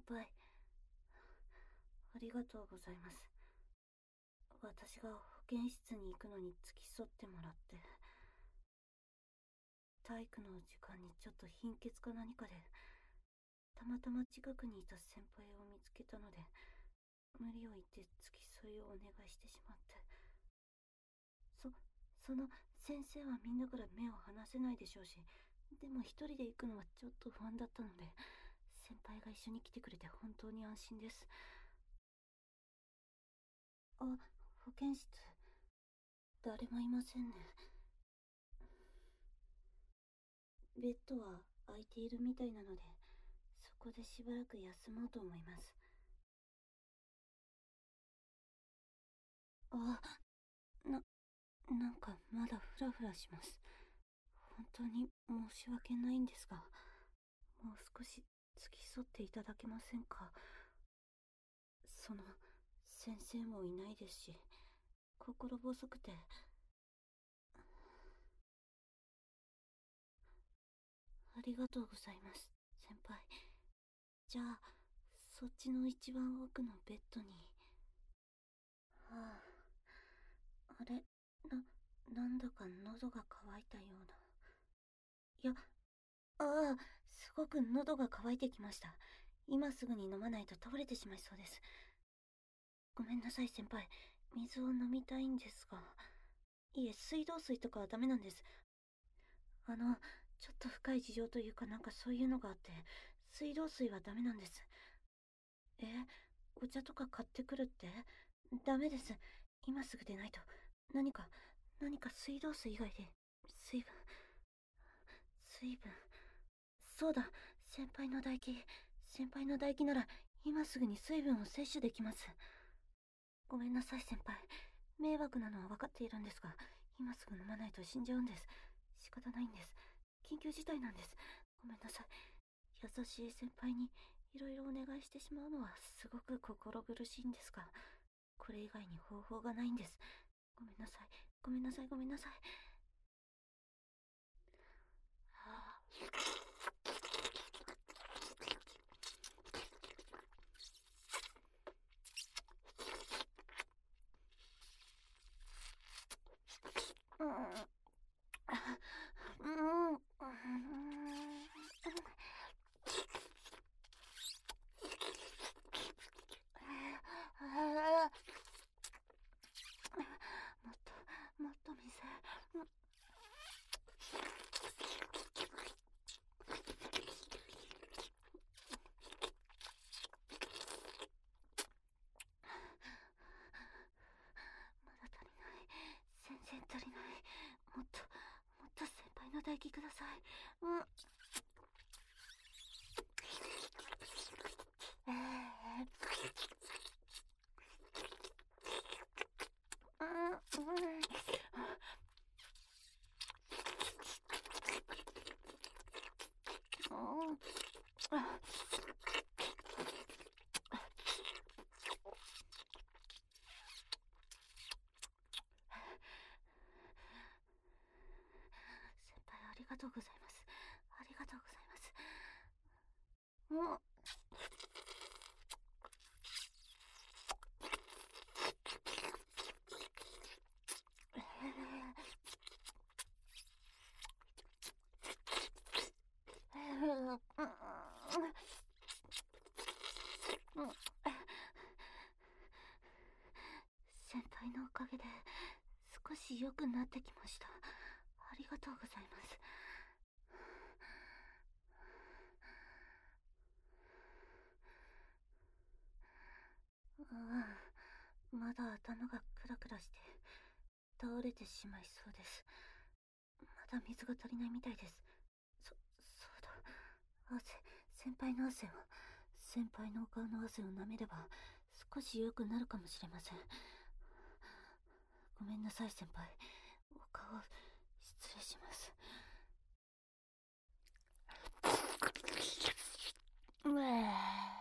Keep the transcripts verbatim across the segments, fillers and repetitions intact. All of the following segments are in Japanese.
輩、ありがとうございます。私が保健室に行くのに付き添ってもらって、体育の時間にちょっと貧血か何かで、たまたま近くにいた先輩を見つけたので、無理を言って付き添いをお願いしてしまって。そ、その先生はみんなから目を離せないでしょうし、でも一人で行くのはちょっと不安だったので、先輩が一緒に来てくれて本当に安心です。あ、保健室、誰もいませんね。ベッドは空いているみたいなので、そこでしばらく休もうと思います。あ、な、なんかまだフラフラします。本当に申し訳ないんですが、もう少し付き添っていただけませんか。その、先生もいないですし、心細くて。ありがとうございます、先輩。じゃあ、そっちの一番奥のベッドに。はあ、あれ、な、なんだか喉が渇いたような。いや、ああ、すごく喉が渇いてきました。今すぐに飲まないと倒れてしまいそうです。ごめんなさい、先輩。水を飲みたいんですが。いえ、水道水とかはダメなんです。あの、ちょっと深い事情というかなんかそういうのがあって、水道水はダメなんです。え、お茶とか買ってくるって？ダメです。今すぐ出ないと。何か、何か水道水以外で、水分、水分。そうだ、先輩の唾液。先輩の唾液なら、今すぐに水分を摂取できます。ごめんなさい、先輩。迷惑なのは分かっているんですが、今すぐ飲まないと死んじゃうんです。仕方ないんです。緊急事態なんです。ごめんなさい。優しい先輩にいろいろお願いしてしまうのはすごく心苦しいんですが、これ以外に方法がないんです。ごめんなさい。ごめんなさい、ごめんなさい。はあ、うん、うん、うん、もっと、もっと水。まだ足りない。全然足りない。もっと、もっと先輩の唾液ください。うん。えー、うん、うん。うん。あ、先輩ありがとうございます。ありがとうございます。うん。先輩のおかげで少し良くなってきました。ありがとうございます。ああ、まだ頭がクラクラして倒れてしまいそうです。まだ水が足りないみたいです。そ、そうだ。汗、先輩の汗を、先輩のお顔の汗を舐めれば少し良くなるかもしれません。ごめんなさい、先輩。お顔、失礼します。うえ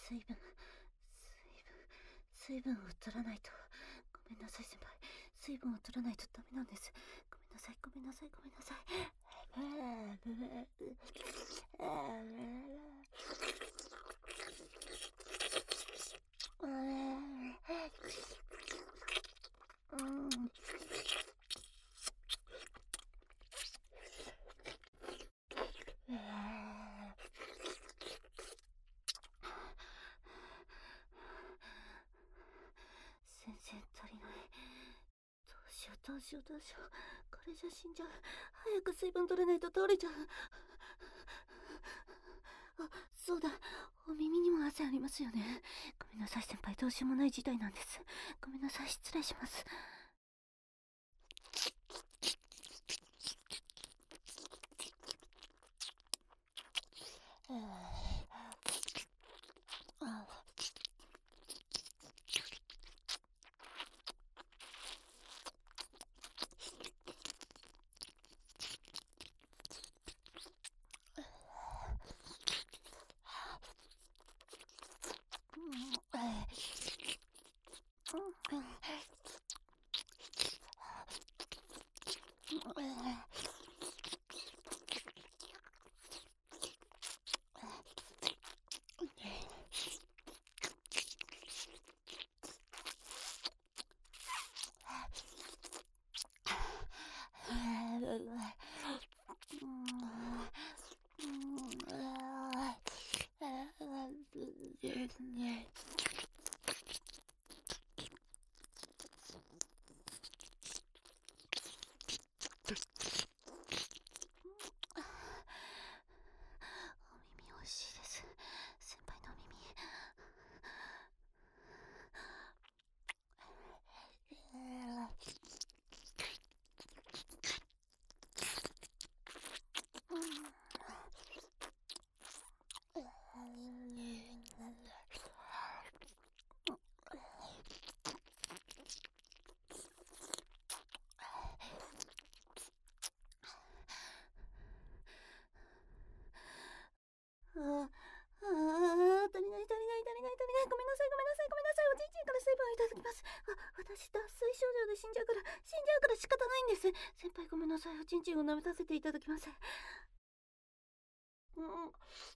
水分、水分、水分を取らないと。ごめんなさい先輩、水分を取らないとダメなんです。ごめんなさい、ごめんなさい、ごめんなさい。全然足りない。どうしようどうしようどうしよう。これじゃ死んじゃう。早く水分取れないと倒れちゃう。あ、そうだ。お耳にも汗ありますよね。ごめんなさい先輩、どうしようもない事態なんです。ごめんなさい、失礼します。ああ、ああ、足りない足りない足りない足りない。ごめんなさいごめんなさいごめんなさい。おじいちゃんから水分をいただきます。あ、私脱水症状で死んじゃうから死んじゃうから仕方ないんです。先輩ごめんなさい、おちんちんを舐めさせていただきます。うん。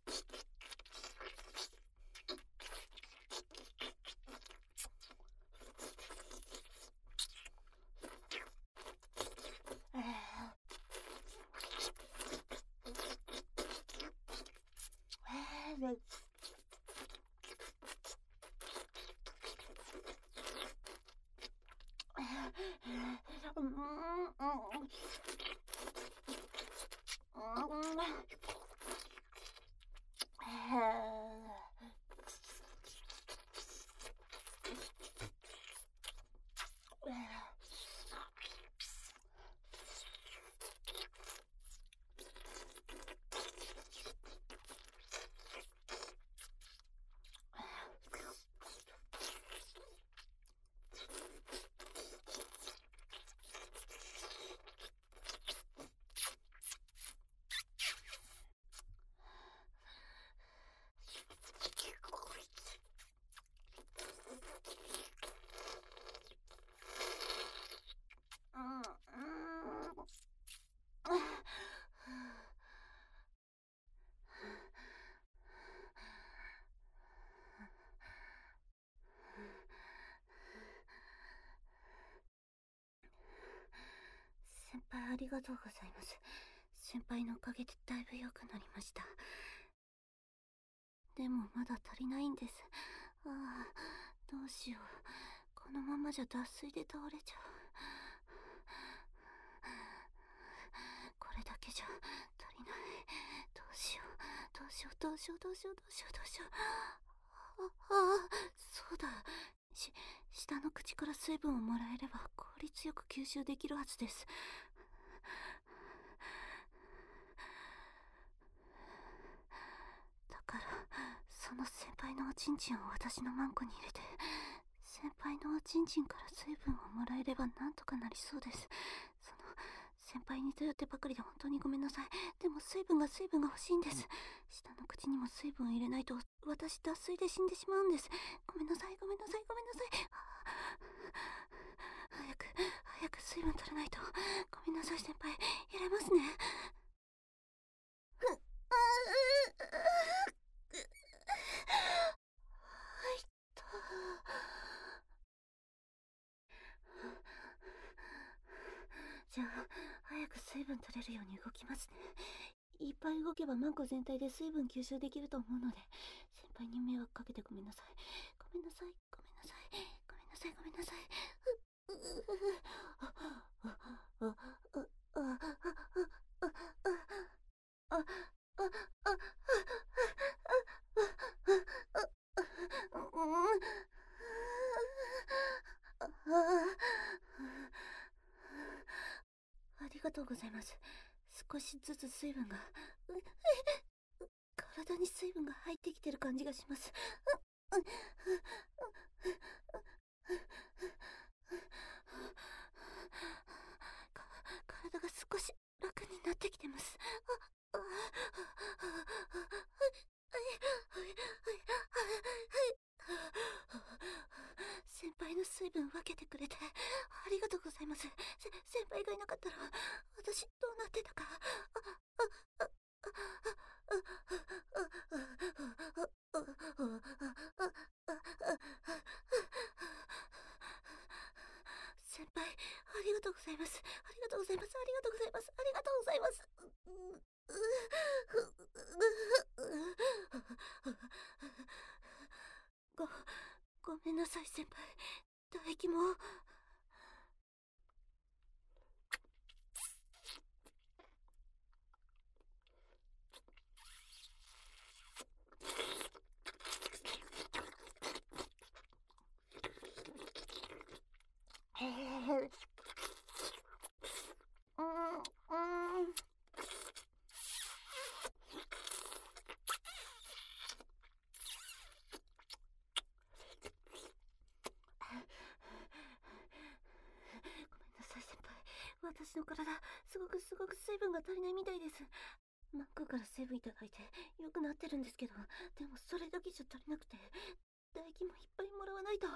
先輩ありがとうございます。先輩のおかげでだいぶ良くなりました。でもまだ足りないんです。ああ、どうしよう。このままじゃ脱水で倒れちゃう。これだけじゃ足りない。どうしようどうしようどうしようどうしようどうしようどうしよう。ああ、そうだ。し、下の口から水分をもらえれば効率よく吸収できるはずです。だからその先輩のおちんちんを私のマンコに入れて、先輩のおちんちんから水分をもらえればなんとかなりそうです。その先輩に頼ってばかりで本当にごめんなさい。でも水分が水分が欲しいんです。下の口にも水分を入れないと私脱水で死んでしまうんです。ごめんなさいごめんなさいごめんなさい。早く早く水分取らないと。ごめんなさい先輩、入れますね。入った。じゃあ早く水分取れるように動きますね。いっぱい動けばマンコ全体で水分吸収できると思うので、先輩に迷惑かけてごめんなさいごめんなさいごめんなさいごめんなさいごめんなさい。ありがとうございます。少しずつ水分が体に水分が入ってきてる感じがします。体が少し楽になってきてます。先輩の水分分けてくれてありがとうございます。せ先輩がいなかったら私どうなってたか。先輩ありがとうございますありがとうございますありがとうございますありがとうございます。ごごめんなさい先輩、唾液も。私の体、すごくすごく水分が足りないみたいです。マックから水分いただいて良くなってるんですけど、でもそれだけじゃ足りなくて、唾液もいっぱいもらわないと。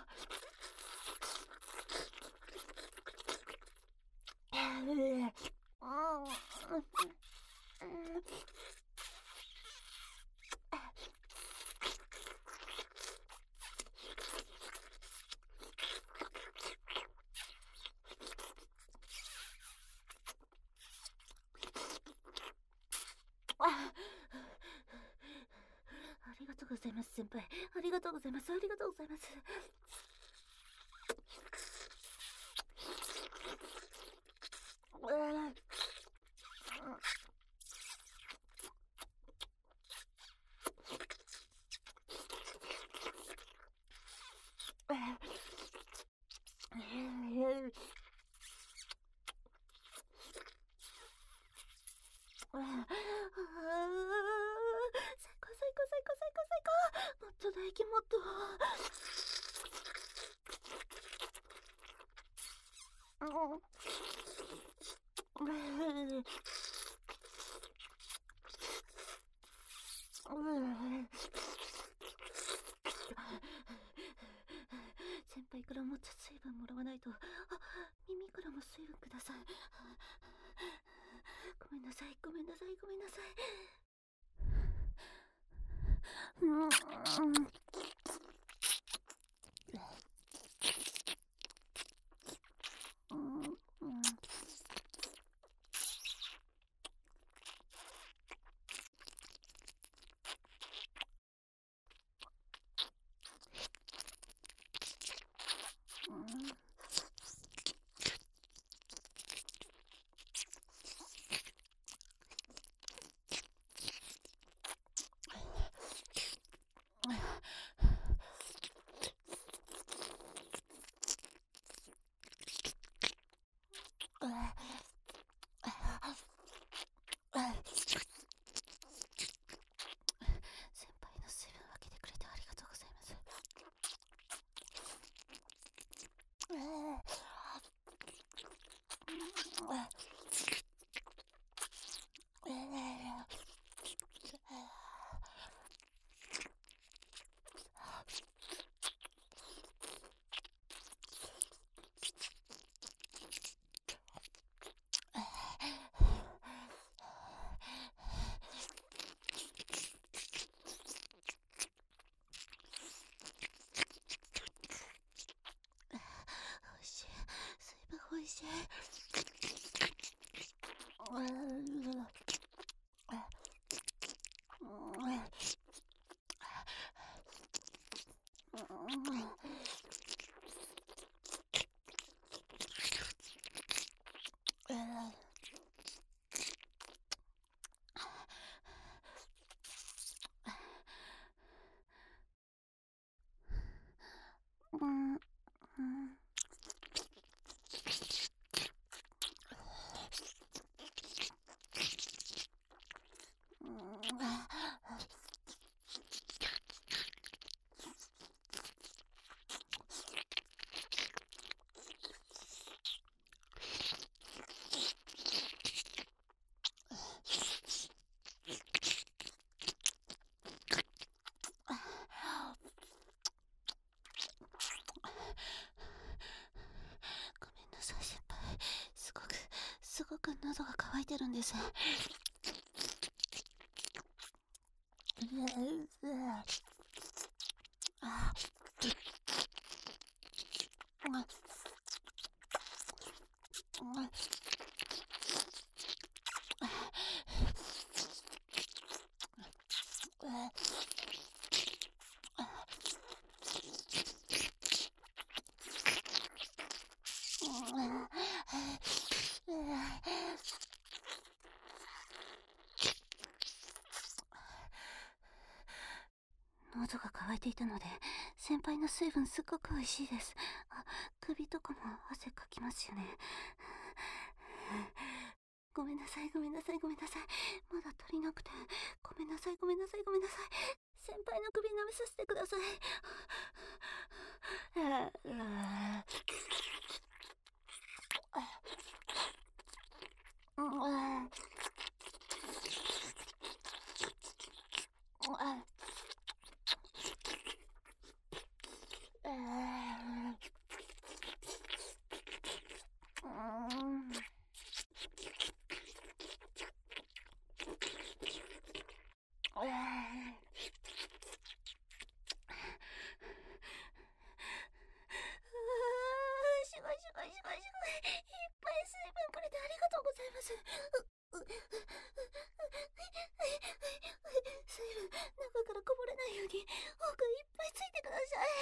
ありがとうございます先輩、ありがとうございますありがとうございます。最高最高最高最高最高。もっと唾液もっと。先輩からもっと水分もらわないと。あ、耳からも水分ください。ごめんなさいごめんなさいごめんなさい。うんすごく喉が渇いてるんです。喉が渇いていたので、先輩の水分すっごく美味しいです。あ、首とかも汗かきますよね。ごめんなさい、ごめんなさい、ごめんなさい。まだ足りなくて。ごめんなさい、ごめんなさい、ごめんなさい。先輩の首舐めさせてください。すごいすごいすごいすごい。いっぱい水分くれてありがとうございます。水分中からこぼれないように奥いっぱいついてください。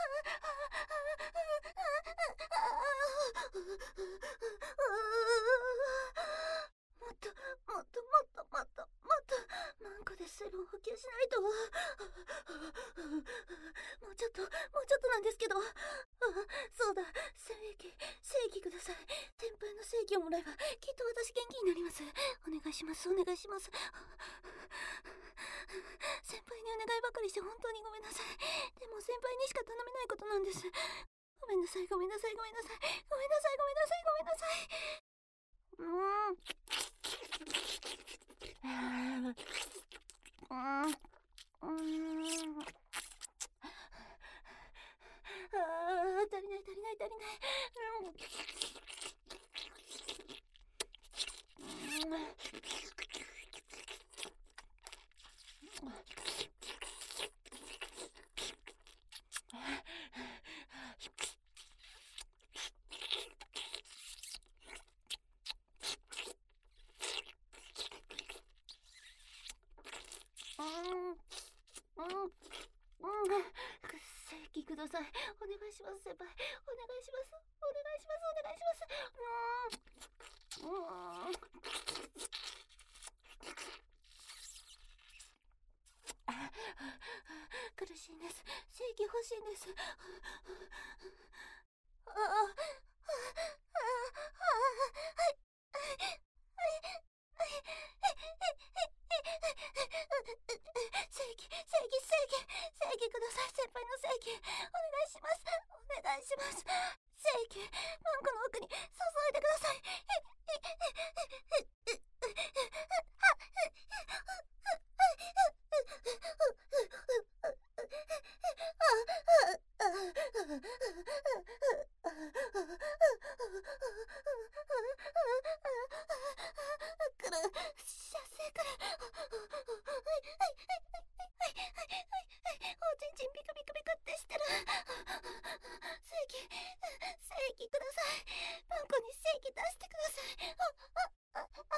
もっともっともっともっともっとマンコで水分補給しないと。もうちょっともうちょっとなんですけど。そうだ、精液精液ください。天輩の精液をもらえばきっと私元気になります。お願いします、お願いします。先輩にお願いばかりして本当にごめんなさい。でも先輩にしか頼めないことなんです。ごめんなさい、ごめんなさい、ごめんなさい、ごめんなさい、ごめんなさい、ごめんなさい。うーん。うーん。あー、足りない足りない足りない。精液ください。お願いします先輩。お願いします。お願いします。お願いします。うーん。うーん。苦しいんです。精液欲しいんです。ああ、ああ、あ正義、正義、正義、正義ください。先輩の正義、お願いします。お願いします。正義、マンコの奥に注いでください。くる、射精くる。はいはいはいはいはいはいはいはい。おちんちんビクビクビクってしてる。正義、正義ください。マンコに正義出してください。あああ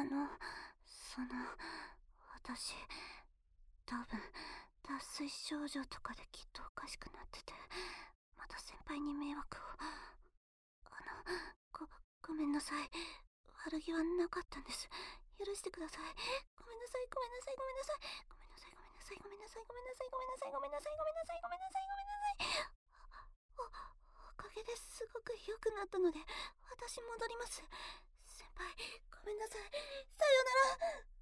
の、その、私、多分、脱水症状とかできっとおかしくなってて、また先輩に迷惑を。あの、ご、ごめんなさい。悪気はなかったんです。許してください。ごめんなさい、ごめんなさい、ごめんなさい。ごめんなさい、ごめんなさい、ごめんなさい、ごめんなさい、ごめんなさい、ごめんなさい、ごめんなさい、ごめんなさい、ごめんなさい。お、おかげですごく良くなったので、私戻ります。先輩、ごめんなさい。さよなら。